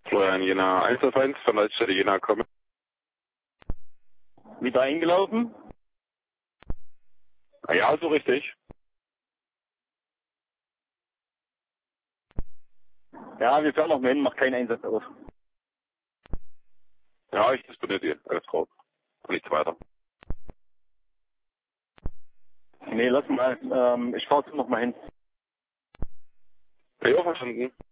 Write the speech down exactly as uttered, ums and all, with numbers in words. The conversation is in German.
Florian Jena eins auf eins von Leitstelle Jena kommen. Wieder eingelaufen? Ah, ja, so richtig. Ja, wir fahren noch mal hin, macht keinen Einsatz aus. Ja, ich disponiere die. Alles drauf. Und nichts weiter. Nee, lass mal. Ähm, ich fahr noch mal hin. Ja, verstanden.